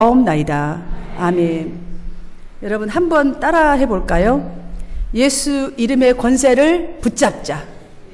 없나이다. 아멘. 여러분 한번 따라 해볼까요? 예수 이름의 권세를 붙잡자.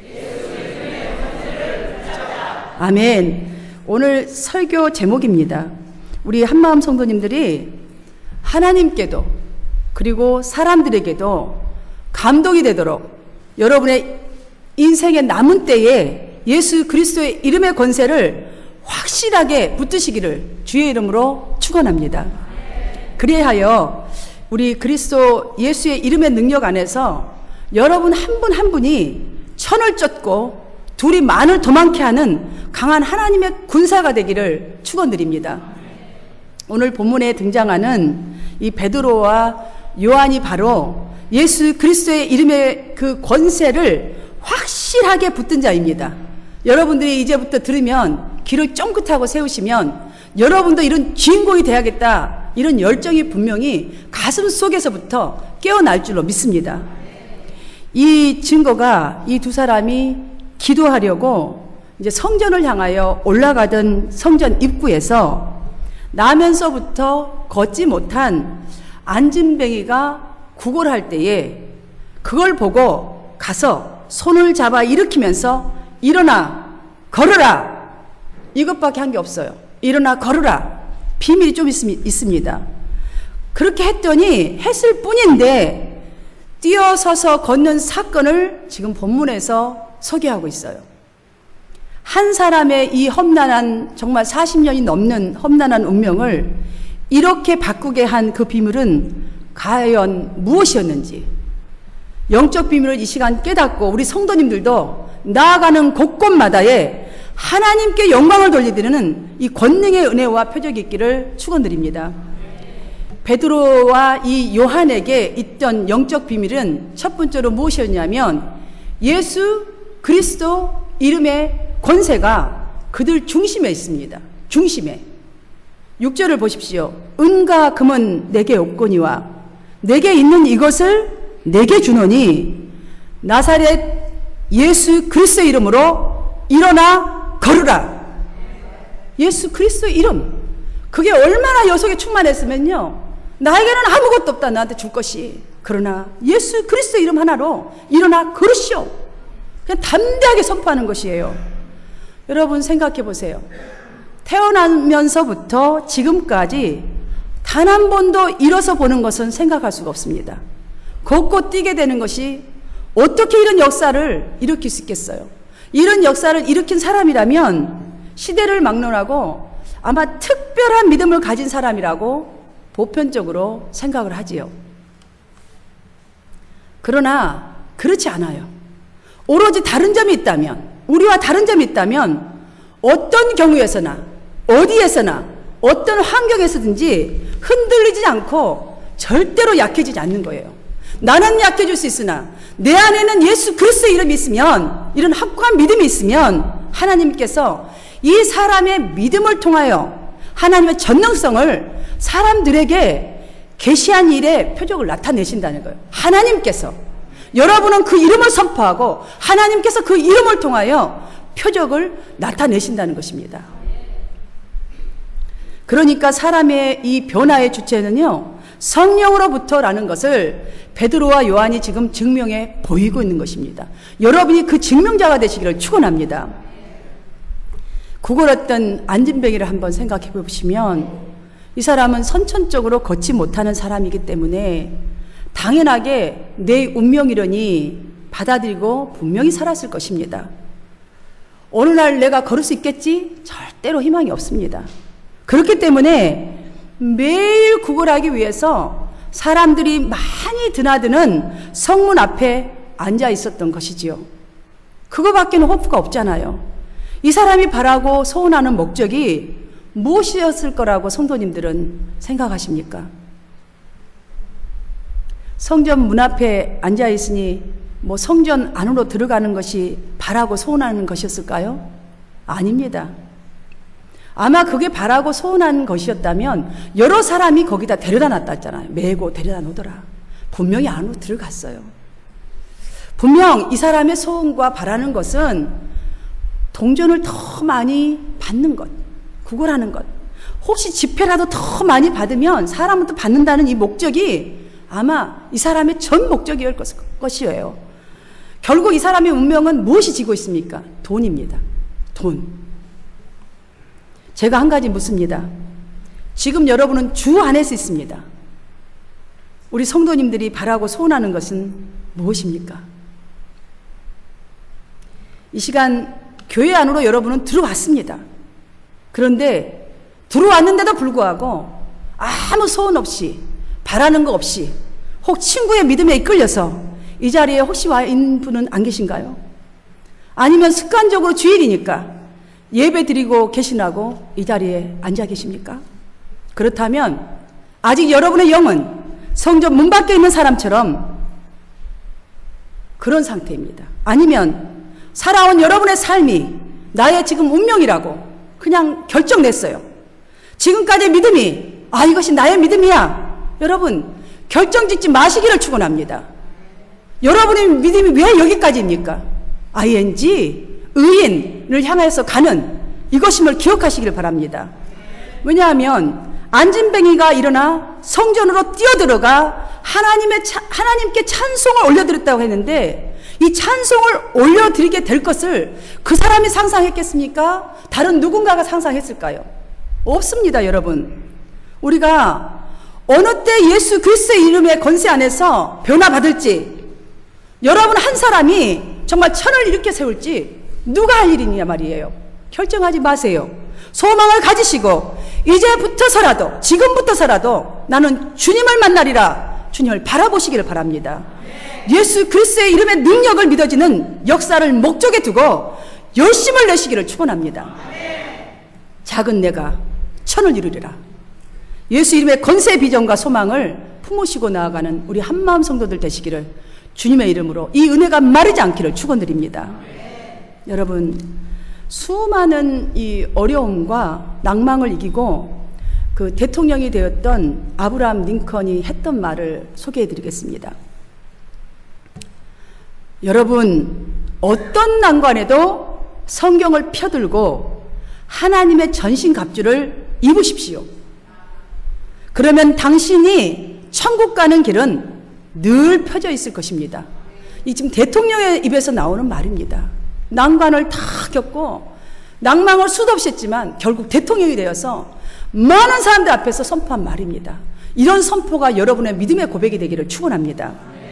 아멘. 오늘 설교 제목입니다. 우리 한마음 성도님들이 하나님께도 그리고 사람들에게도 감동이 되도록 여러분의 인생의 남은 때에 예수 그리스도의 이름의 권세를 확실하게 붙드시기를 주의 이름으로 축원합니다. 그리하여 우리 그리스도 예수의 이름의 능력 안에서 여러분 한 분 한 분이 천을 쫓고 둘이 만을 도망케 하는 강한 하나님의 군사가 되기를 축원드립니다. 오늘 본문에 등장하는 이 베드로와 요한이 바로 예수 그리스도의 이름의 그 권세를 확실하게 붙든 자입니다. 여러분들이 이제부터 들으면 귀를 쫑긋하고 세우시면 여러분도 이런 주인공이 돼야겠다, 이런 열정이 분명히 가슴 속에서부터 깨어날 줄로 믿습니다. 이 증거가 이 두 사람이 기도하려고 이제 성전을 향하여 올라가던 성전 입구에서 나면서부터 걷지 못한 안진뱅이가 구걸할 때에 그걸 보고 가서 손을 잡아 일으키면서 일어나 걸으라, 이것밖에 한 게 없어요. 일어나 걸으라. 비밀이 좀 있습니다. 그렇게 했을 뿐인데 뛰어서서 걷는 사건을 지금 본문에서 소개하고 있어요. 한 사람의 이 험난한, 정말 40년이 넘는 험난한 운명을 이렇게 바꾸게 한 그 비밀은 과연 무엇이었는지, 영적 비밀을 이 시간 깨닫고 우리 성도님들도 나아가는 곳곳마다에 하나님께 영광을 돌리드리는 이 권능의 은혜와 표적이 있기를 축원드립니다. 베드로와 이 요한에게 있던 영적 비밀은 첫 번째로 무엇이었냐면 예수 그리스도 이름의 권세가 그들 중심에 있습니다. 중심에. 6절을 보십시오. 은과 금은 내게 없거니와 내게 있는 이것을 내게 주노니 나사렛 예수 그리스도의 이름으로 일어나 걸으라. 예수 그리스도의 이름, 그게 얼마나 여속에 충만했으면요, 나에게는 아무것도 없다, 나한테 줄 것이. 그러나 예수 그리스도의 이름 하나로 일어나 걸으시오. 그냥 담대하게 선포하는 것이에요. 여러분 생각해 보세요. 태어나면서부터 지금까지 단 한 번도 일어서 보는 것은 생각할 수가 없습니다. 걷고 뛰게 되는 것이 어떻게 이런 역사를 일으킬 수 있겠어요? 이런 역사를 일으킨 사람이라면 시대를 막론하고 아마 특별한 믿음을 가진 사람이라고 보편적으로 생각을 하지요. 그러나 그렇지 않아요. 오로지 다른 점이 있다면, 우리와 다른 점이 있다면 어떤 경우에서나 어디에서나 어떤 환경에서든지 흔들리지 않고 절대로 약해지지 않는 거예요. 나는 약해질 수 있으나 내 안에는 예수 그리스도의 이름이 있으면, 이런 확고한 믿음이 있으면 하나님께서 이 사람의 믿음을 통하여 하나님의 전능성을 사람들에게 계시한 일에 표적을 나타내신다는 거예요. 하나님께서. 여러분은 그 이름을 선포하고 하나님께서 그 이름을 통하여 표적을 나타내신다는 것입니다. 그러니까 사람의 이 변화의 주체는요, 성령으로부터라는 것을 베드로와 요한이 지금 증명해 보이고 있는 것입니다. 여러분이 그 증명자가 되시기를 축원합니다. 구걸했던 안진뱅이를 한번 생각해 보시면 이 사람은 선천적으로 걷지 못하는 사람이기 때문에 당연하게 내 운명이려니 받아들이고 분명히 살았을 것입니다. 어느 날 내가 걸을 수 있겠지? 절대로 희망이 없습니다. 그렇기 때문에 매일 구걸하기 위해서 사람들이 많이 드나드는 성문 앞에 앉아 있었던 것이지요. 그거밖에는 호프가 없잖아요. 이 사람이 바라고 소원하는 목적이 무엇이었을 거라고 성도님들은 생각하십니까? 성전 문 앞에 앉아 있으니 뭐 성전 안으로 들어가는 것이 바라고 소원하는 것이었을까요? 아닙니다. 아마 그게 바라고 소원한 것이었다면 여러 사람이 거기다 데려다 놨다 했잖아요. 메고 데려다 놓더라. 분명히 안으로 들어갔어요. 분명 이 사람의 소원과 바라는 것은 동전을 더 많이 받는 것, 구걸하는 것, 혹시 지폐라도 더 많이 받으면 사람은 또 받는다는 이 목적이 아마 이 사람의 전 목적이었을 것이에요. 결국 이 사람의 운명은 무엇이 지고 있습니까? 돈입니다. 돈. 제가 한 가지 묻습니다. 지금 여러분은 주 안에서 있습니다. 우리 성도님들이 바라고 소원하는 것은 무엇입니까? 이 시간 교회 안으로 여러분은 들어왔습니다. 그런데 들어왔는데도 불구하고 아무 소원 없이 바라는 거 없이 혹 친구의 믿음에 이끌려서 이 자리에 혹시 와 있는 분은 안 계신가요? 아니면 습관적으로 주일이니까 예배 드리고 계시나고 이 자리에 앉아 계십니까? 그렇다면 아직 여러분의 영은 성전 문 밖에 있는 사람처럼 그런 상태입니다. 아니면 살아온 여러분의 삶이 나의 지금 운명이라고 그냥 결정냈어요. 지금까지의 믿음이 이것이 나의 믿음이야. 여러분 결정짓지 마시기를 축원합니다. 여러분의 믿음이 왜 여기까지입니까? ing 의인을 향해서 가는 이것임을 기억하시길 바랍니다. 왜냐하면 안진뱅이가 일어나 성전으로 뛰어들어가 하나님께 찬송을 올려드렸다고 했는데 이 찬송을 올려드리게 될 것을 그 사람이 상상했겠습니까? 다른 누군가가 상상했을까요? 없습니다, 여러분. 우리가 어느 때 예수 그리스도의 이름의 권세 안에서 변화받을지, 여러분 한 사람이 정말 천을 일으켜 세울지 누가 할 일이냐 말이에요. 결정하지 마세요. 소망을 가지시고 이제부터서라도, 지금부터서라도 나는 주님을 만나리라 주님을 바라보시기를 바랍니다. 예수 그리스도의 이름의 능력을 믿어지는 역사를 목적에 두고 열심을 내시기를 축원합니다. 작은 내가 천을 이루리라. 예수 이름의 권세의 비전과 소망을 품으시고 나아가는 우리 한마음 성도들 되시기를 주님의 이름으로 이 은혜가 마르지 않기를 축원드립니다. 여러분, 수많은 이 어려움과 낭망을 이기고 그 대통령이 되었던 아브라함 링컨이 했던 말을 소개해 드리겠습니다. 여러분, 어떤 난관에도 성경을 펴들고 하나님의 전신갑주를 입으십시오. 그러면 당신이 천국 가는 길은 늘 펴져 있을 것입니다. 이 지금 대통령의 입에서 나오는 말입니다. 난관을 다 겪고 낭망을 수도 없이 했지만 결국 대통령이 되어서 많은 사람들 앞에서 선포한 말입니다. 이런 선포가 여러분의 믿음의 고백이 되기를 축원합니다.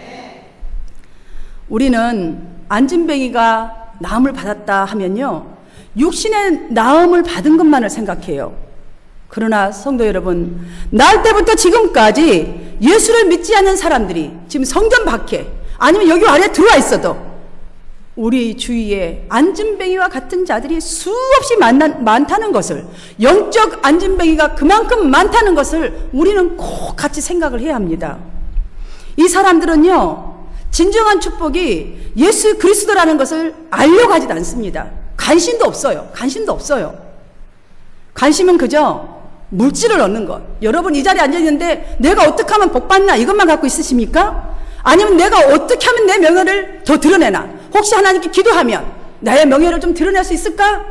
우리는 안진뱅이가 나음을 받았다 하면요, 육신의 나음을 받은 것만을 생각해요. 그러나 성도 여러분, 날 때부터 지금까지 예수를 믿지 않는 사람들이 지금 성전 밖에 아니면 여기 아래에 들어와 있어도 우리 주위에 안진뱅이와 같은 자들이 수없이 많다는 것을, 영적 안진뱅이가 그만큼 많다는 것을 우리는 꼭 같이 생각을 해야 합니다. 이 사람들은요, 진정한 축복이 예수 그리스도라는 것을 알려고 하지도 않습니다. 관심도 없어요. 관심도 없어요. 관심은 그저 물질을 얻는 것. 여러분 이 자리에 앉아있는데 내가 어떻게 하면 복받나 이것만 갖고 있으십니까? 아니면 내가 어떻게 하면 내 명예를 더 드러내나? 혹시 하나님께 기도하면 나의 명예를 좀 드러낼 수 있을까?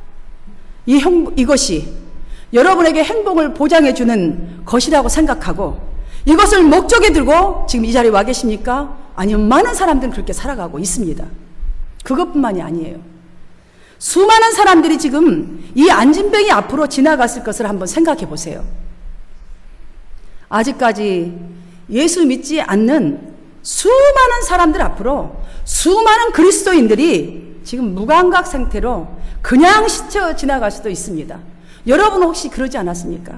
이것이 여러분에게 행복을 보장해주는 것이라고 생각하고 이것을 목적에 들고 지금 이 자리에 와 계십니까? 아니면 많은 사람들은 그렇게 살아가고 있습니다. 그것뿐만이 아니에요. 수많은 사람들이 지금 이 안진뱅이 앞으로 지나갔을 것을 한번 생각해 보세요. 아직까지 예수 믿지 않는 수많은 사람들 앞으로 수많은 그리스도인들이 지금 무감각 상태로 그냥 스쳐 지나갈 수도 있습니다. 여러분 혹시 그러지 않았습니까?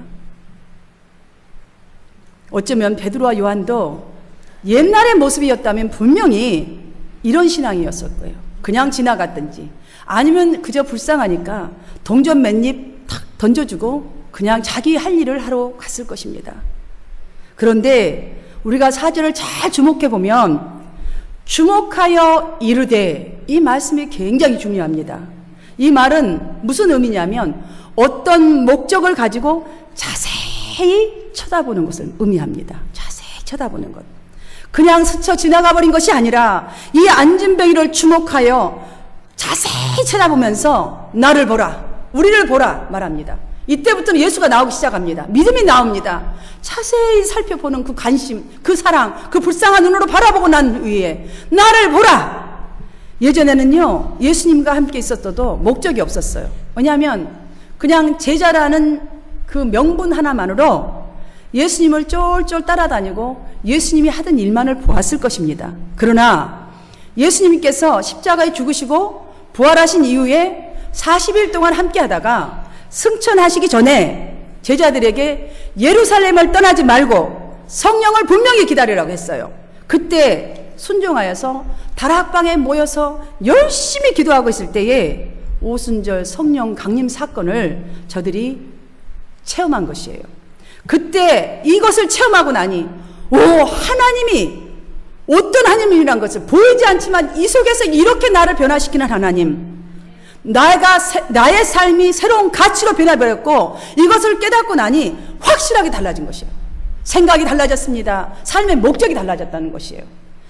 어쩌면 베드로와 요한도 옛날의 모습이었다면 분명히 이런 신앙이었을 거예요. 그냥 지나갔든지 아니면 그저 불쌍하니까 동전 맨입 탁 던져주고 그냥 자기 할 일을 하러 갔을 것입니다. 그런데 우리가 4절을 잘 주목해 보면 주목하여 이르되, 이 말씀이 굉장히 중요합니다. 이 말은 무슨 의미냐면 어떤 목적을 가지고 자세히 쳐다보는 것을 의미합니다. 자세히 쳐다보는 것. 그냥 스쳐 지나가 버린 것이 아니라 이 안진뱅이를 주목하여 자세히 쳐다보면서 나를 보라, 우리를 보라 말합니다. 이때부터는 예수가 나오기 시작합니다. 믿음이 나옵니다. 자세히 살펴보는 그 관심, 그 사랑, 그 불쌍한 눈으로 바라보고 난 후에 나를 보라. 예전에는요, 예수님과 함께 있었어도 목적이 없었어요. 왜냐하면 그냥 제자라는 그 명분 하나만으로 예수님을 쫄쫄 따라다니고 예수님이 하던 일만을 보았을 것입니다. 그러나 예수님께서 십자가에 죽으시고 부활하신 이후에 40일 동안 함께 하다가 승천하시기 전에 제자들에게 예루살렘을 떠나지 말고 성령을 분명히 기다리라고 했어요. 그때 순종하여서 다락방에 모여서 열심히 기도하고 있을 때에 오순절 성령 강림 사건을 저들이 체험한 것이에요. 그때 이것을 체험하고 나니 하나님이 어떤 하나님이란 것을 보이지 않지만 이 속에서 이렇게 나를 변화시키는 하나님, 나의 삶이 새로운 가치로 변화되었고 이것을 깨닫고 나니 확실하게 달라진 것이에요. 생각이 달라졌습니다. 삶의 목적이 달라졌다는 것이에요.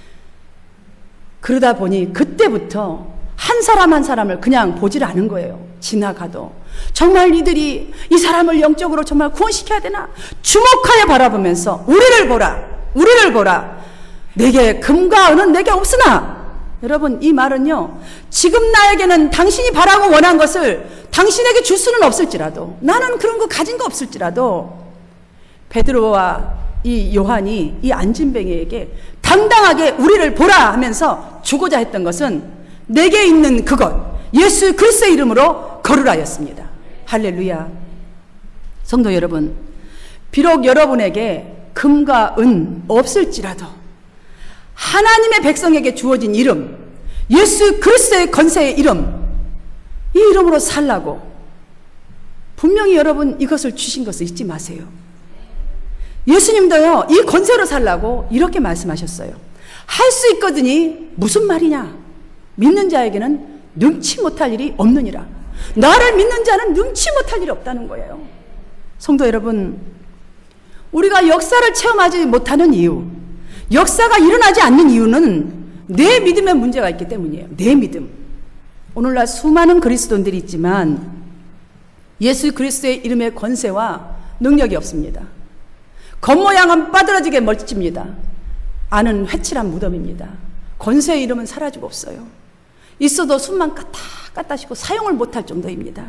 그러다 보니 그때부터 한 사람 한 사람을 그냥 보질 않은 거예요. 지나가도 정말 이들이 이 사람을 영적으로 정말 구원시켜야 되나 주목하여 바라보면서 우리를 보라. 내게 금과 은은 내게 없으나, 여러분 이 말은요, 지금 나에게는 당신이 바라고 원한 것을 당신에게 줄 수는 없을지라도, 나는 그런 거 가진 거 없을지라도 베드로와 이 요한이 이 안진뱅이에게 당당하게 우리를 보라 하면서 주고자 했던 것은 내게 있는 그것, 예수 그리스도의 이름으로 거르라였습니다. 할렐루야. 성도 여러분, 비록 여러분에게 금과 은 없을지라도 하나님의 백성에게 주어진 이름, 예수 그리스도의 권세의 이름, 이 이름으로 살라고 분명히 여러분 이것을 주신 것을 잊지 마세요. 예수님도요, 이 권세로 살라고 이렇게 말씀하셨어요. 할 수 있거든이 무슨 말이냐? 믿는 자에게는 능치 못할 일이 없느니라. 나를 믿는 자는 능치 못할 일이 없다는 거예요. 성도 여러분, 우리가 역사를 체험하지 못하는 이유, 역사가 일어나지 않는 이유는 내 믿음에 문제가 있기 때문이에요. 내 믿음. 오늘날 수많은 그리스도인들이 있지만 예수 그리스도의 이름의 권세와 능력이 없습니다. 겉모양은 빠들어지게 멋집니다. 안은 회칠한 무덤입니다. 권세의 이름은 사라지고 없어요. 있어도 숨만 까딱까딱하시고 사용을 못할 정도입니다.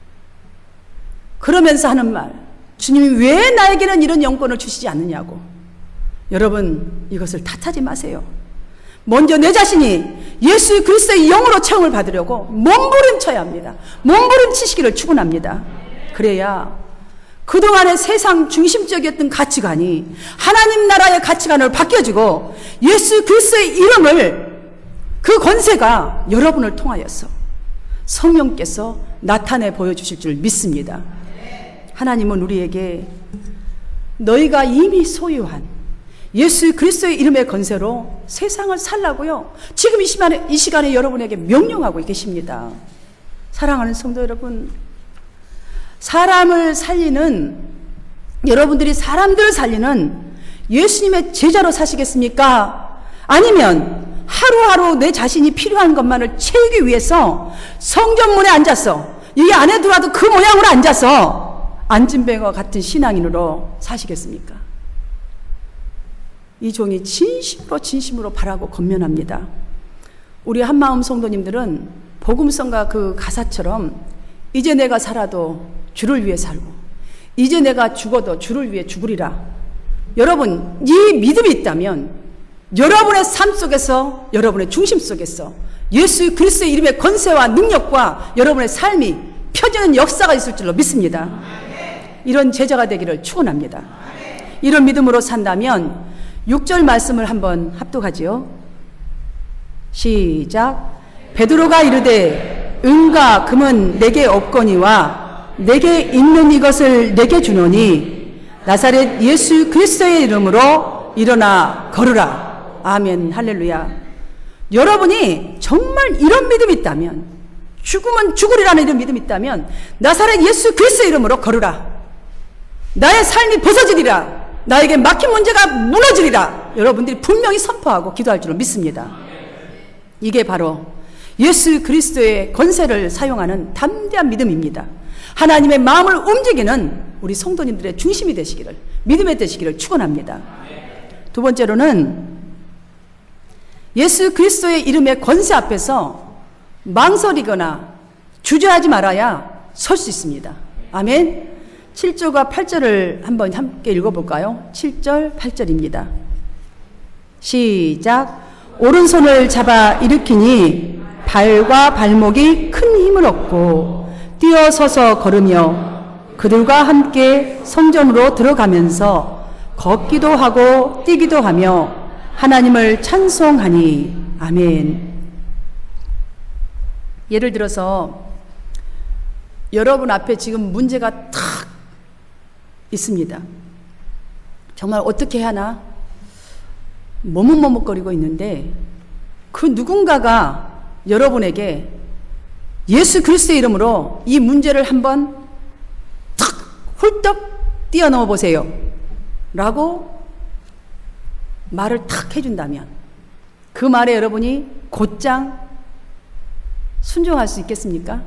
그러면서 하는 말, 주님이 왜 나에게는 이런 영권을 주시지 않느냐고. 여러분 이것을 탓하지 마세요. 먼저 내 자신이 예수 그리스도의 영으로 체험을 받으려고 몸부림쳐야 합니다. 몸부림치시기를 축원합니다. 그래야 그동안의 세상 중심적이었던 가치관이 하나님 나라의 가치관으로 바뀌어지고 예수 그리스도의 이름을, 그 권세가 여러분을 통하여서 성령께서 나타내 보여주실 줄 믿습니다. 하나님은 우리에게 너희가 이미 소유한 예수 그리스도의 이름의 권세로 세상을 살라고요, 지금 이 시간에 여러분에게 명령하고 계십니다. 사랑하는 성도 여러분, 사람을 살리는, 여러분들이 사람들을 살리는 예수님의 제자로 사시겠습니까? 아니면 하루하루 내 자신이 필요한 것만을 채우기 위해서 성전문에 앉아서, 이 안에 들어와도 그 모양으로 앉아서 안진뱅이와 같은 신앙인으로 사시겠습니까? 이 종이 진심으로 바라고 권면합니다. 우리 한마음 성도님들은 복음성가 그 가사처럼 이제 내가 살아도 주를 위해 살고 이제 내가 죽어도 주를 위해 죽으리라. 여러분 이 믿음이 있다면 여러분의 삶 속에서, 여러분의 중심 속에서 예수 그리스도의 이름의 권세와 능력과 여러분의 삶이 펴지는 역사가 있을 줄로 믿습니다. 이런 제자가 되기를 축원합니다. 이런 믿음으로 산다면 6절 말씀을 한번 합독하지요. 시작. 베드로가 이르되 은과 금은 내게 없거니와 내게 있는 이것을 내게 주노니 나사렛 예수 그리스도의 이름으로 일어나 걸으라. 아멘. 할렐루야. 여러분이 정말 이런 믿음이 있다면, 죽으면 죽으리라는 이런 믿음이 있다면 나사렛 예수 그리스도의 이름으로 걸으라. 나의 삶이 벗어지리라. 나에게 막힌 문제가 무너지리라. 여러분들이 분명히 선포하고 기도할 줄로 믿습니다. 이게 바로 예수 그리스도의 권세를 사용하는 담대한 믿음입니다. 하나님의 마음을 움직이는 우리 성도님들의 중심이 되시기를, 믿음의 되시기를 축원합니다. 두 번째로는 예수 그리스도의 이름의 권세 앞에서 망설이거나 주저하지 말아야 설 수 있습니다. 아멘. 7절과 8절을 한번 함께 읽어볼까요? 7절, 8절입니다. 시작. 오른손을 잡아 일으키니 발과 발목이 큰 힘을 얻고 뛰어서서 걸으며 그들과 함께 성전으로 들어가면서 걷기도 하고 뛰기도 하며 하나님을 찬송하니. 아멘. 예를 들어서 여러분 앞에 지금 문제가 탁 있습니다. 정말 어떻게 해야 하나 머뭇머뭇거리고 있는데 그 누군가가 여러분에게 예수 그리스도의 이름으로 이 문제를 한번 탁 훌떡 뛰어넘어 보세요 라고 말을 탁 해준다면 그 말에 여러분이 곧장 순종할 수 있겠습니까?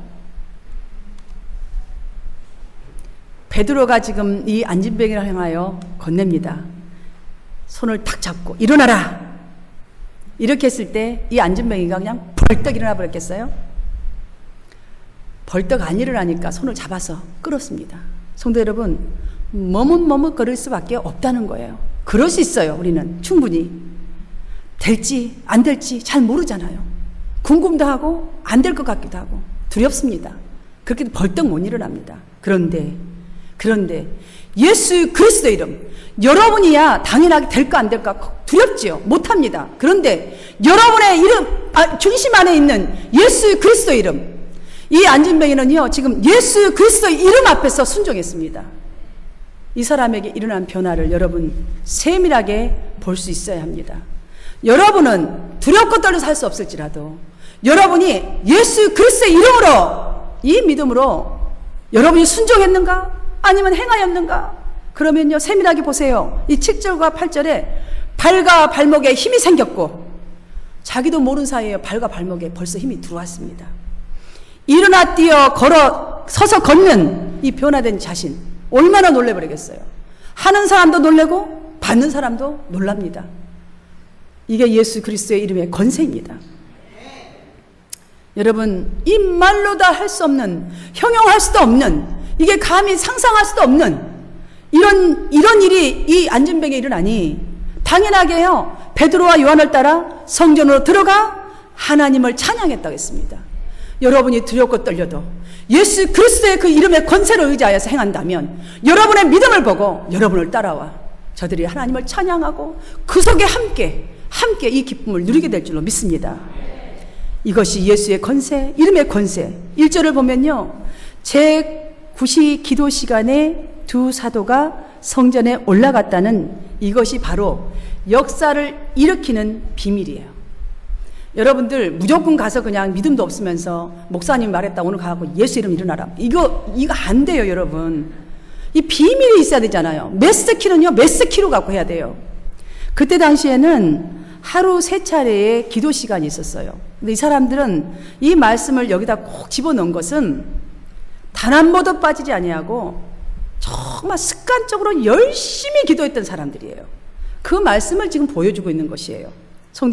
베드로가 지금 이 안진뱅이를 향하여 건넵니다. 손을 탁 잡고 일어나라. 이렇게 했을 때 이 안진뱅이가 그냥 벌떡 일어나 버렸겠어요? 벌떡 안 일어나니까 손을 잡아서 끌었습니다. 성도 여러분, 머뭇머뭇거릴 수밖에 없다는 거예요. 그럴 수 있어요. 우리는 충분히. 될지 안 될지 잘 모르잖아요. 궁금도 하고 안 될 것 같기도 하고 두렵습니다. 그렇게 벌떡 못 일어납니다. 그런데 예수 그리스도의 이름, 여러분이야 당연하게 될까 안 될까 두렵지요. 못합니다. 그런데 여러분의 이름 중심 안에 있는 예수 그리스도의 이름, 이 안진뱅이는요 지금 예수 그리스도의 이름 앞에서 순종했습니다. 이 사람에게 일어난 변화를 여러분 세밀하게 볼 수 있어야 합니다. 여러분은 두렵고 떨려서 할 수 없을지라도 여러분이 예수 그리스도의 이름으로, 이 믿음으로 여러분이 순종했는가? 아니면 행하였는가? 그러면요 세밀하게 보세요. 이 7절과 8절에 발과 발목에 힘이 생겼고 자기도 모르는 사이에 발과 발목에 벌써 힘이 들어왔습니다. 일어나 뛰어 걸어 서서 걷는 이 변화된 자신, 얼마나 놀래버리겠어요. 하는 사람도 놀래고 받는 사람도 놀랍니다. 이게 예수 그리스도의 이름의 권세입니다. 여러분, 이 말로 다 할 수 없는, 형용할 수도 없는, 이게 감히 상상할 수도 없는 이런 일이 이 안진뱅이에 일어나니 당연하게요 베드로와 요한을 따라 성전으로 들어가 하나님을 찬양했다고 했습니다. 여러분이 두렵고 떨려도 예수 그리스도의 그 이름의 권세를 의지하여서 행한다면 여러분의 믿음을 보고 여러분을 따라와 저들이 하나님을 찬양하고 그 속에 함께 이 기쁨을 누리게 될 줄로 믿습니다. 이것이 예수의 권세, 이름의 권세. 1절을 보면요 제9시 기도 시간에 두 사도가 성전에 올라갔다는 이것이 바로 역사를 일으키는 비밀이에요. 여러분들 무조건 가서 그냥 믿음도 없으면서 목사님 말했다 오늘 가고 예수 이름 일어나라. 이거 안 돼요, 여러분. 이 비밀이 있어야 되잖아요. 메스키는요, 메스키로 갖고 해야 돼요. 그때 당시에는 하루 3차례의 기도 시간이 있었어요. 근데 이 사람들은 이 말씀을 여기다 꼭 집어넣은 것은 단 한 번도 빠지지 아니하고 정말 습관적으로 열심히 기도했던 사람들이에요. 그 말씀을 지금 보여주고 있는 것이에요.